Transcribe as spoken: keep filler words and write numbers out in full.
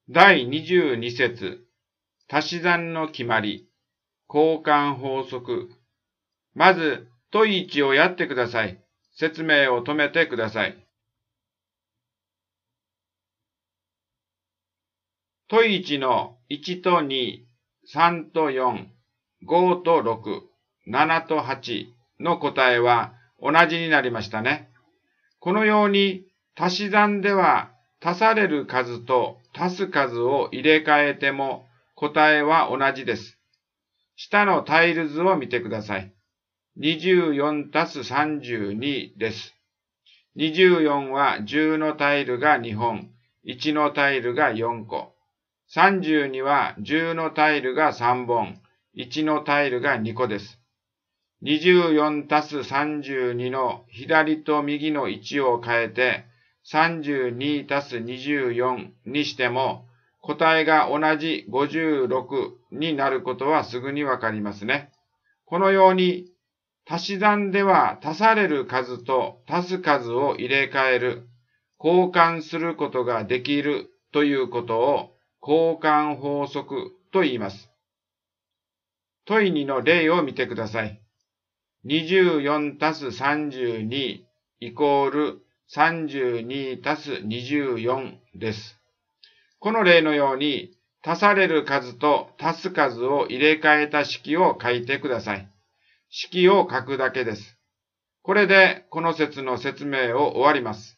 だいにじゅうに節、足し算の決まり、交換法則。まず、問いいちをやってください。説明を止めてください。問いいちのいちとに、さんとよん、ごとろく、ななとはちの答えは同じになりましたね。このように足し算では足される数と足す数を入れ替えても答えは同じです。下のタイル図を見てください。にじゅうよんたすさんじゅうにです。にじゅうよんはじゅうのタイルがにほん、いちのタイルがよんこ。さんじゅうにはじゅうのタイルがさんぼん、いちのタイルがにこです。にじゅうよんたすさんじゅうにの左と右の位置を変えて、さんじゅうにたすにじゅうよんにしても、答えが同じごじゅうろくになることはすぐにわかりますね。このように、足し算では足される数と足す数を入れ替える、交換することができるということを交換法則と言います。問いにの例を見てください。にじゅうよんたすさんじゅうにイコールさんじゅうにたすにじゅうよんです。この例のように足される数と足す数を入れ替えた式を書いてください。式を書くだけです。これでこの説の説明を終わります。